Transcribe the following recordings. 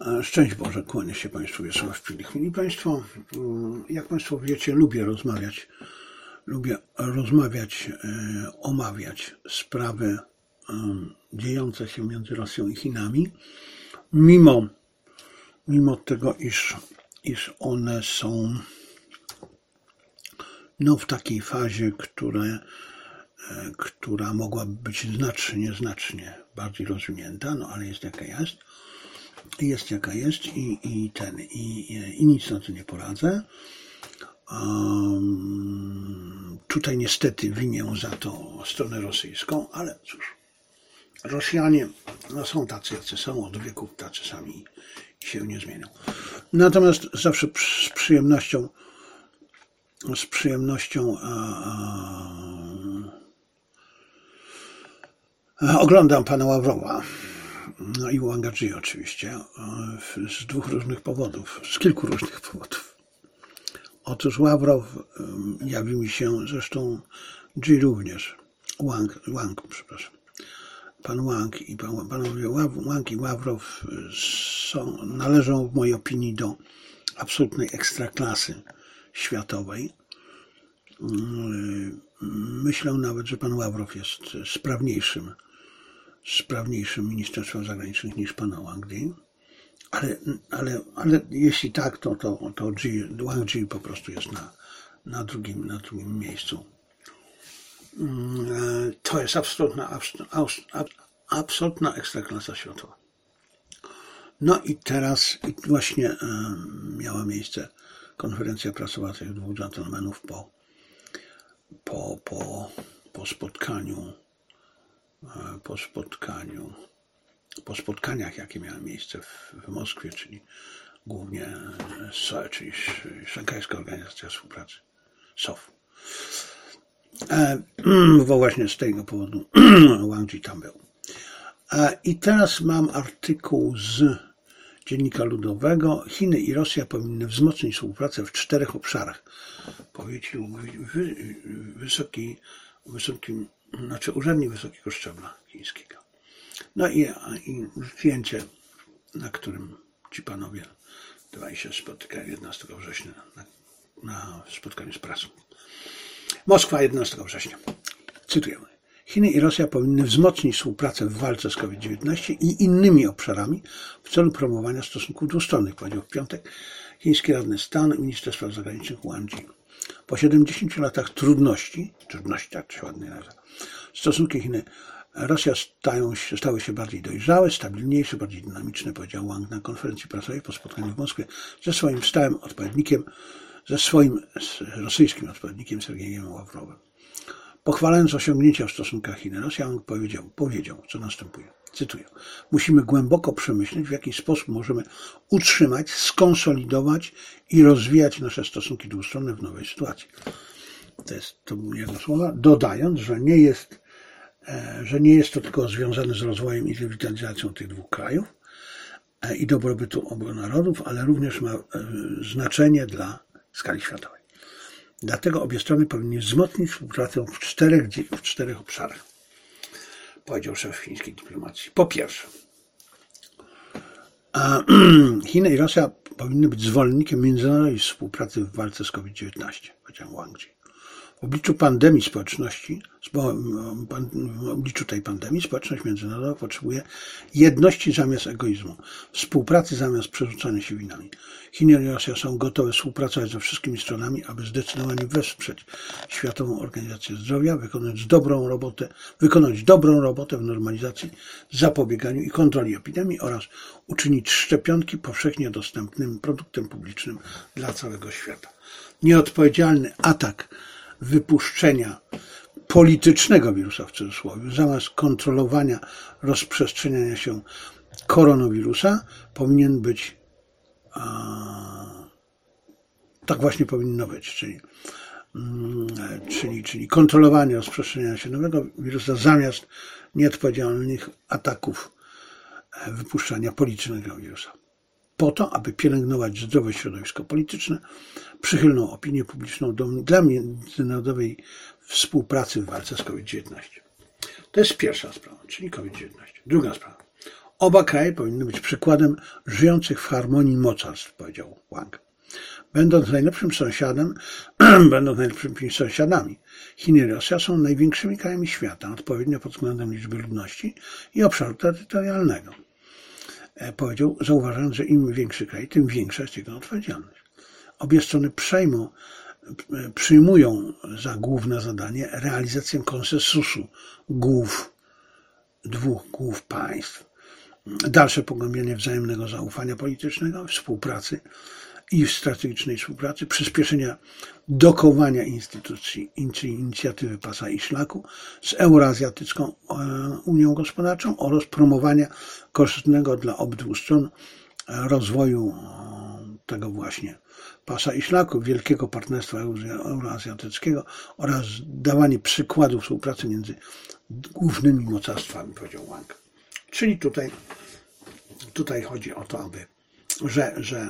Szczęść Boże, kłanię się Państwu, Wiesław Pilich. Mili Państwo, jak Państwo wiecie, lubię rozmawiać, omawiać sprawy dziejące się między Rosją i Chinami, mimo tego, iż one są w takiej fazie, która mogłaby być znacznie bardziej rozwinięta, ale jest jaka jest. Jest jaka jest i nic na to nie poradzę. Tutaj niestety winię za to stronę rosyjską, ale cóż, Rosjanie są tacy, jacy są, od wieków tacy sami i się nie zmienią. Natomiast zawsze z przyjemnością oglądam pana Ławrowa. I Wanga Ji oczywiście, z kilku różnych powodów. Otóż Ławrow jawi mi się, zresztą Ji również, pan Wang i panowie Wang i Ławrow należą w mojej opinii do absolutnej ekstraklasy światowej. Myślę nawet, że pan Ławrow jest sprawniejszym ministrem zagranicznych niż pana Wang Yi, ale jeśli tak, to Wang Yi po prostu jest na drugim miejscu. To jest absolutna ekstraklasa światowa. No i teraz właśnie miała miejsce konferencja prasowa tych dwóch dżentelmenów po spotkaniach, jakie miały miejsce w Moskwie, czyli głównie czyli Szanghajska Organizacja Współpracy, SOF. Bo właśnie z tego powodu Wang Yi tam był. I teraz mam artykuł z Dziennika Ludowego. Chiny i Rosja powinny wzmocnić współpracę w 4 obszarach. Powiedział urzędnik wysokiego szczebla chińskiego. No i zdjęcie, na którym ci panowie dwaj się spotykają 11 września na spotkaniu z prasą. Moskwa, 11 września. Cytujemy. Chiny i Rosja powinny wzmocnić współpracę w walce z COVID-19 i innymi obszarami w celu promowania stosunków dwustronnych, powiedział w piątek chiński radny stanu i minister spraw zagranicznych Wang Yi. Po 70 latach trudności, tak to się ładnie nazywa, stosunki Chiny-Rosja stały się bardziej dojrzałe, stabilniejsze, bardziej dynamiczne, powiedział Wang na konferencji prasowej po spotkaniu w Moskwie ze swoim rosyjskim odpowiednikiem Sergejem Ławrowem. Pochwalając osiągnięcia w stosunkach Chin-Rosja, Wang powiedział, co następuje. Cytuję. Musimy głęboko przemyśleć, w jaki sposób możemy utrzymać, skonsolidować i rozwijać nasze stosunki dwustronne w nowej sytuacji. To były jego słowa, dodając, że nie jest to tylko związane z rozwojem i rewitalizacją tych dwóch krajów i dobrobytu obu narodów, ale również ma znaczenie dla skali światowej. Dlatego obie strony powinny wzmocnić współpracę w 4 obszarach, powiedział szef chińskiej dyplomacji. Po pierwsze, Chiny i Rosja powinny być zwolennikiem międzynarodowej współpracy w walce z COVID-19, powiedział Wang Yi. W obliczu tej pandemii społeczność międzynarodowa potrzebuje jedności zamiast egoizmu, współpracy zamiast przerzucania się winami. Chiny i Rosja są gotowe współpracować ze wszystkimi stronami, aby zdecydowanie wesprzeć Światową Organizację Zdrowia, wykonać dobrą robotę w normalizacji, zapobieganiu i kontroli epidemii oraz uczynić szczepionki powszechnie dostępnym produktem publicznym dla całego świata. Nieodpowiedzialny atak wypuszczenia politycznego wirusa w cudzysłowie, zamiast kontrolowania rozprzestrzeniania się koronawirusa, powinien być, tak właśnie powinno być, czyli kontrolowanie rozprzestrzeniania się nowego wirusa zamiast nieodpowiedzialnych ataków wypuszczania politycznego wirusa. Po to, aby pielęgnować zdrowe środowisko polityczne, przychylną opinię publiczną dla międzynarodowej współpracy w walce z COVID-19. To jest pierwsza sprawa, czyli COVID-19. Druga sprawa. Oba kraje powinny być przykładem żyjących w harmonii mocarstw, powiedział Wang. Będąc najlepszym sąsiadami, Chiny i Rosja są największymi krajami świata, odpowiednio pod względem liczby ludności i obszaru terytorialnego. Powiedział, zauważając, że im większy kraj, tym większa jest jego odpowiedzialność. Obie strony przyjmują za główne zadanie realizację konsensusu dwóch głów państw, dalsze pogłębianie wzajemnego zaufania politycznego, współpracy i strategicznej współpracy, przyspieszenia dokowania instytucji inicjatywy Pasa i Szlaku z Euroazjatycką Unią Gospodarczą oraz promowania korzystnego dla obydwu stron rozwoju tego właśnie Pasa i Szlaku, wielkiego partnerstwa euroazjatyckiego oraz dawanie przykładów współpracy między głównymi mocarstwami, powiedział Wang. Czyli tutaj chodzi o to, że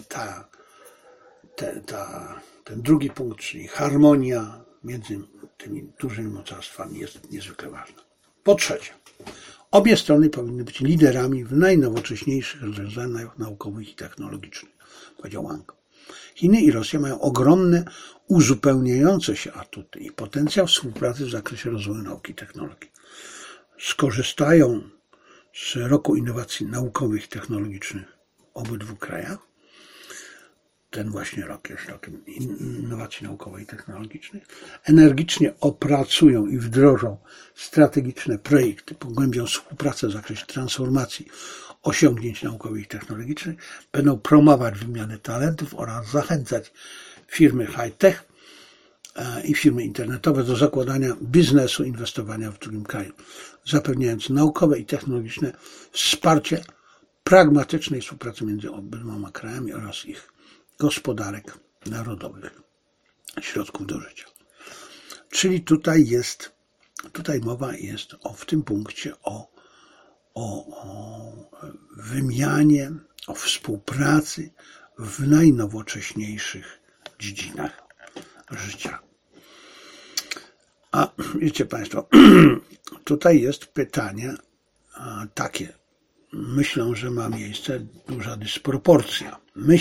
ten drugi punkt, czyli harmonia między tymi dużymi mocarstwami jest niezwykle ważna. Po trzecie, obie strony powinny być liderami w najnowocześniejszych rozwiązaniach naukowych i technologicznych, powiedział Wang. Chiny i Rosja mają ogromne, uzupełniające się atuty i potencjał współpracy w zakresie rozwoju nauki i technologii. Skorzystają z roku innowacji naukowych i technologicznych w obydwu krajach. Ten właśnie rok jest rokiem innowacji naukowej i technologicznych. Energicznie opracują i wdrożą strategiczne projekty, pogłębią współpracę w zakresie transformacji osiągnięć naukowych i technologicznych, będą promować wymianę talentów oraz zachęcać firmy high-tech i firmy internetowe do zakładania biznesu, inwestowania w drugim kraju, zapewniając naukowe i technologiczne wsparcie pragmatycznej współpracy między obydwoma krajami oraz ich gospodarek narodowych, środków do życia. Czyli tutaj mowa jest w tym punkcie o wymianie, o współpracy w najnowocześniejszych dziedzinach życia. A wiecie Państwo, tutaj jest pytanie takie. Myślę, że ma miejsce duża dysproporcja.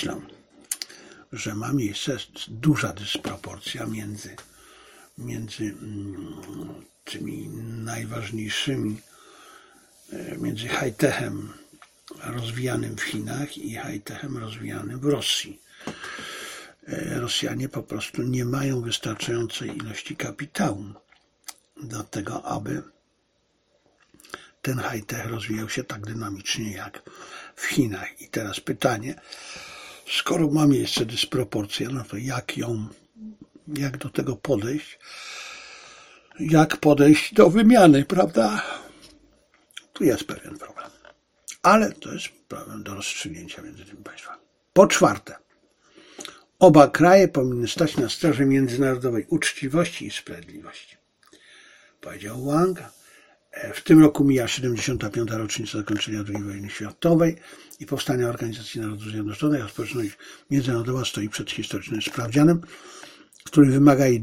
Między tymi najważniejszymi, między high-techem rozwijanym w Chinach i high-techem rozwijanym w Rosji. Rosjanie po prostu nie mają wystarczającej ilości kapitału do tego, aby ten high-tech rozwijał się tak dynamicznie jak w Chinach. I teraz pytanie, skoro ma miejsce dysproporcja, no to jak do tego podejść? Jak podejść do wymiany, prawda? Tu jest pewien problem. Ale to jest problem do rozstrzygnięcia między tymi państwami. Po czwarte, oba kraje powinny stać na straży międzynarodowej uczciwości i sprawiedliwości. Powiedział Wang. W tym roku mija 75. rocznica zakończenia II wojny światowej i powstania Organizacji Narodów Zjednoczonych, a społeczność międzynarodowa stoi przed historycznym sprawdzianem, który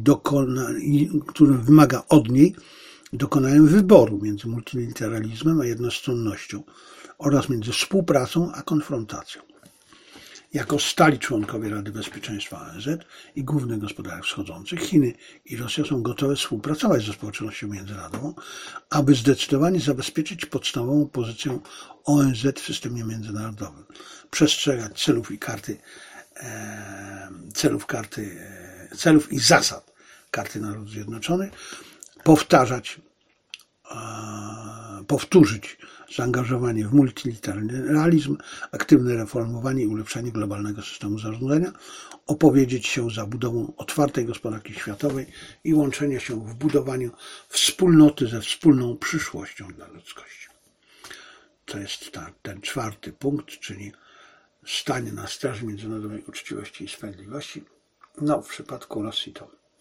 wymaga od niej dokonania wyboru między multilateralizmem a jednostronnością oraz między współpracą a konfrontacją. Jako stali członkowie Rady Bezpieczeństwa ONZ i głównych gospodarek wschodzących, Chiny i Rosja są gotowe współpracować ze społecznością międzynarodową, aby zdecydowanie zabezpieczyć podstawową pozycję ONZ w systemie międzynarodowym, przestrzegać celów i zasad Karty Narodów Zjednoczonych, powtórzyć zaangażowanie w multilateralizm, aktywne reformowanie i ulepszanie globalnego systemu zarządzania, opowiedzieć się za budową otwartej gospodarki światowej i łączenie się w budowaniu wspólnoty ze wspólną przyszłością dla ludzkości. To jest ten czwarty punkt, czyli stanie na straży międzynarodowej uczciwości i sprawiedliwości. No, w przypadku Rosji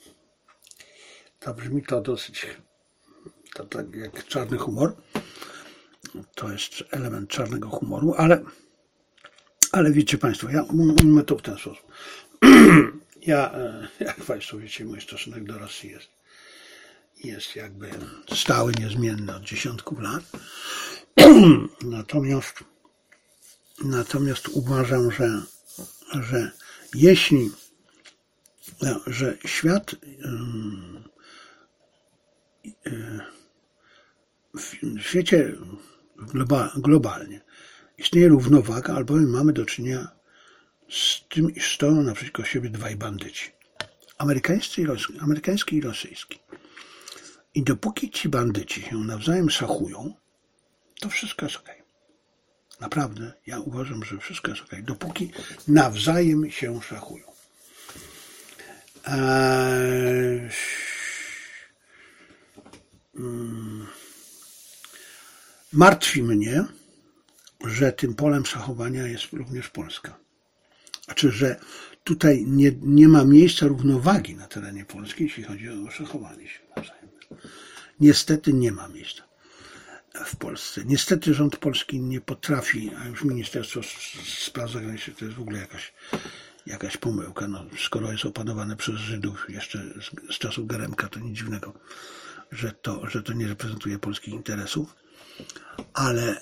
to brzmi to dosyć tak jak czarny humor. To jest element czarnego humoru, ale wiecie Państwo, mówimy to w ten sposób. Jak Państwo wiecie, mój stosunek do Rosji jest jakby stały, niezmienny od dziesiątków lat. Natomiast uważam, że jeśli, że świat w świecie globalnie istnieje równowaga, albowiem mamy do czynienia z tym, iż stoją naprzeciwko siebie dwaj bandyci. Amerykański i rosyjski. I dopóki ci bandyci się nawzajem szachują, to wszystko jest okej. Naprawdę, ja uważam, że wszystko jest okej. Dopóki nawzajem się szachują. Martwi mnie, że tym polem szachowania jest również Polska. Znaczy, że tutaj nie ma miejsca równowagi na terenie Polski, jeśli chodzi o szachowanie się nawzajem. Niestety nie ma miejsca w Polsce. Niestety rząd polski nie potrafi, a już Ministerstwo Spraw Zagranicznych to jest w ogóle jakaś pomyłka. No, skoro jest opanowane przez Żydów jeszcze z czasów Geremka, to nic dziwnego, że to nie reprezentuje polskich interesów. Ale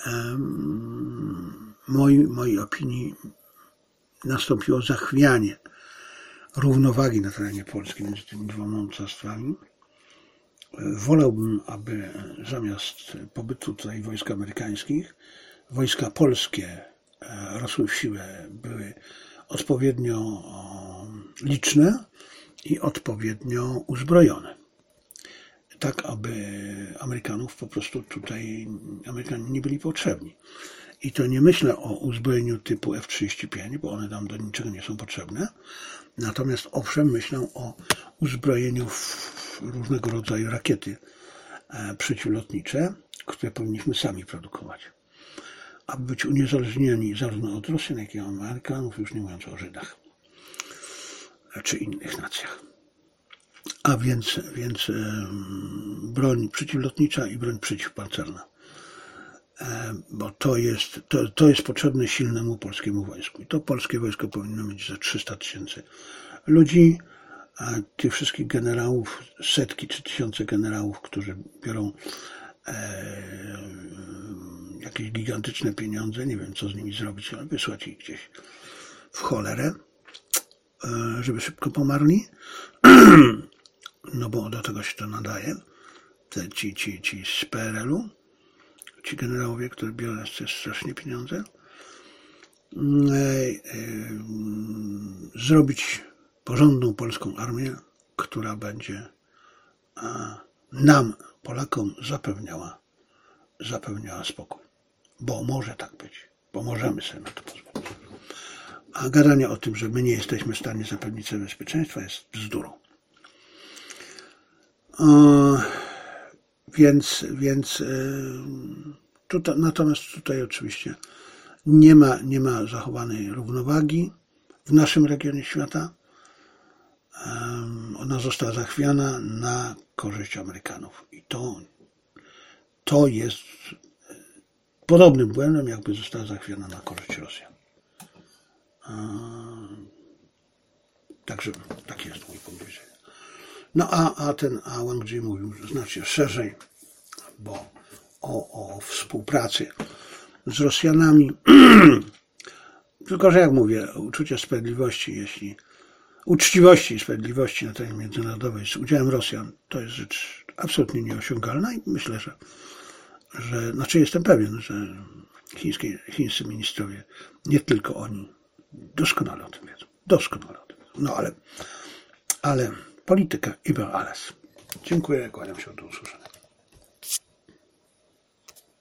mojej opinii nastąpiło zachwianie równowagi na terenie Polski między tymi dwoma mocarstwami. Wolałbym, aby zamiast pobytu tutaj wojsk amerykańskich, wojska polskie rosły w siłę, były odpowiednio liczne i odpowiednio uzbrojone. Tak, aby Amerykanów po prostu tutaj, Amerykanie nie byli potrzebni. I to nie myślę o uzbrojeniu typu F-35, bo one tam do niczego nie są potrzebne. Natomiast owszem, myślę o uzbrojeniu w różnego rodzaju rakiety przeciwlotnicze, które powinniśmy sami produkować. Aby być uniezależnieni zarówno od Rosjan, jak i od Amerykanów, już nie mówiąc o Żydach czy innych nacjach. A więc broń przeciwlotnicza i broń przeciwpancerna. Bo to jest potrzebne silnemu polskiemu wojsku. I to polskie wojsko powinno mieć za 300 000 ludzi, a tych wszystkich generałów, setki czy tysiące generałów, którzy biorą jakieś gigantyczne pieniądze, nie wiem co z nimi zrobić, ale wysłać ich gdzieś w cholerę, żeby szybko pomarli, no bo do tego się to nadaje, ci z PRL-u, ci generałowie, którzy biorą strasznie pieniądze, zrobić porządną polską armię, która będzie nam, Polakom, zapewniała spokój. Bo może tak być, bo możemy sobie na to pozwolić. A gadanie o tym, że my nie jesteśmy w stanie zapewnić sobie bezpieczeństwa, jest bzdurą. Natomiast tutaj oczywiście nie ma zachowanej równowagi w naszym regionie świata. Ona została zachwiana na korzyść Amerykanów. I to jest podobnym błędem, jakby została zachwiana na korzyść Rosjan. Także taki jest mój punkt widzenia. No a Wang Yi mówił znacznie szerzej, bo o współpracy z Rosjanami. Tylko że jak mówię, uczucie sprawiedliwości, uczciwości i sprawiedliwości na terenie międzynarodowej z udziałem Rosjan, to jest rzecz absolutnie nieosiągalna i myślę, że jestem pewien, że chińscy ministrowie, nie tylko oni, doskonale o tym wiedzą. No ale polityka über alles. Dziękuję, kłaniam się, do usłyszenia.